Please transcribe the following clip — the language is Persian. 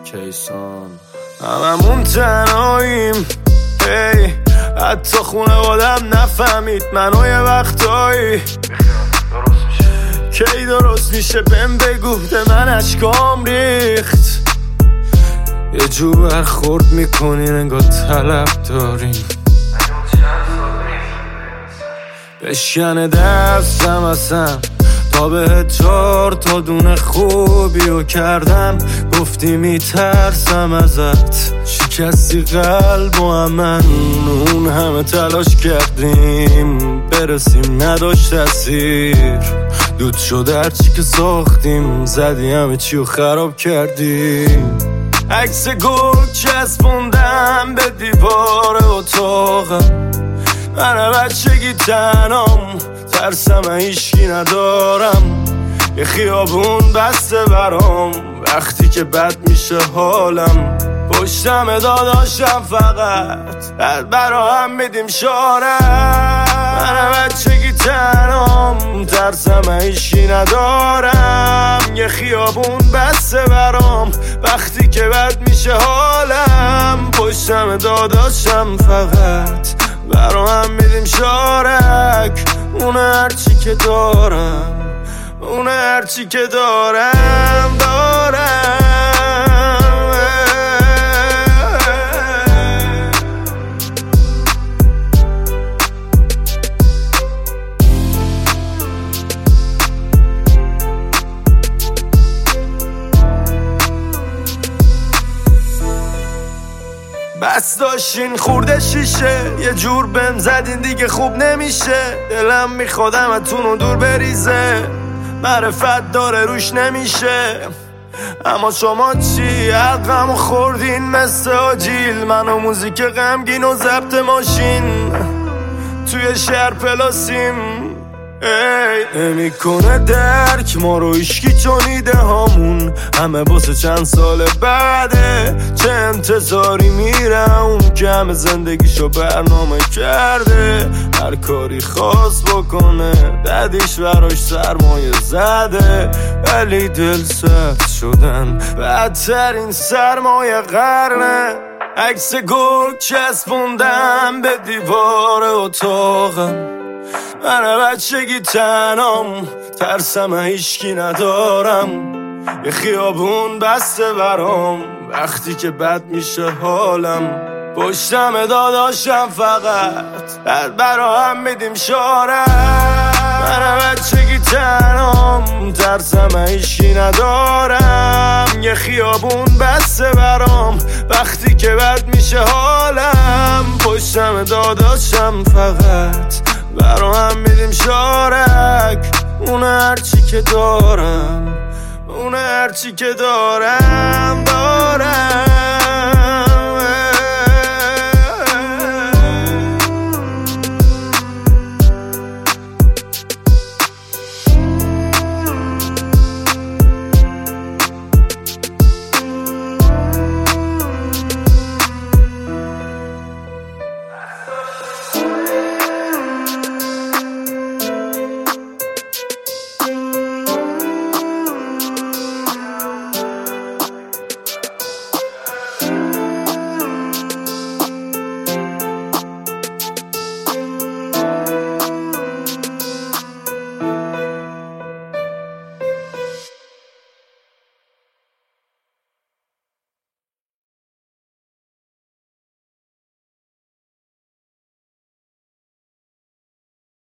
کیسان هممون تنهاییم حتی خونوادم نفهمید منو یه وقتایی کی درست میشه بهم بگو ده من اشکام ریخت یه جو برخورد میکنین انگار طلب داریم بشکنه دستم اصلا تا به 4 تا دونه خوبیو کردم گفتی میترسم ازت شکستی قلب و من اون همه تلاش کردیم برسیم نداشت تاثیر دود شد هرچی که ساختیم زدی همه چیو خراب کردیم عکس گل چسبوندم به دیوار اتاقم من بچگی تنام ترسم هیچکی ندارم یه خیابون بسته برام وقتی که بد میشه حالم پشتم داداشم فقط برا هم میدیم شارم من بچگی تنام ترسم هیچکی ندارم یه خیابون بسته برام وقتی که بد میشه حالم پشتم داداشم فقط برا هم میدیم شارک اونه هرچی که دارم اونه هرچی که دارم بس داشتین خورده شیشه یه جور بهم زدین دیگه خوب نمیشه دلم میخوادم اتونو دور بریزه معرفت داره روش نمیشه اما شما چی حقمو خوردین مثل آجیل من و موزیک غمگین و ضبط ماشین توی شهر پلاسیم نمیکنه درک ما رو هیچکی چون ایده هامون همه باسه چند سال بعده چه انتظاری میره اون که همه زندگیشو برنامه کرده هر کاری خواست بکنه ددیش براش سرمایه زده ولی دل سفت شدن بدترین سرمایه قرنه عکس گل چسبوندم به دیوار اتاقم من بچگی تنام ترسم هیچکی ندارم یه خیابون بسته برام وقتی که بد میشه حالم پشتم داداشم فقط برا هم میدیم شارم من بچگی تنام ترسم هیچکی ندارم یه خیابون بسته برام وقتی که بد میشه حالم پشتم داداشم فقط برا هم میدیم شارک اونه هرچی که دارم اونه هرچی که دارم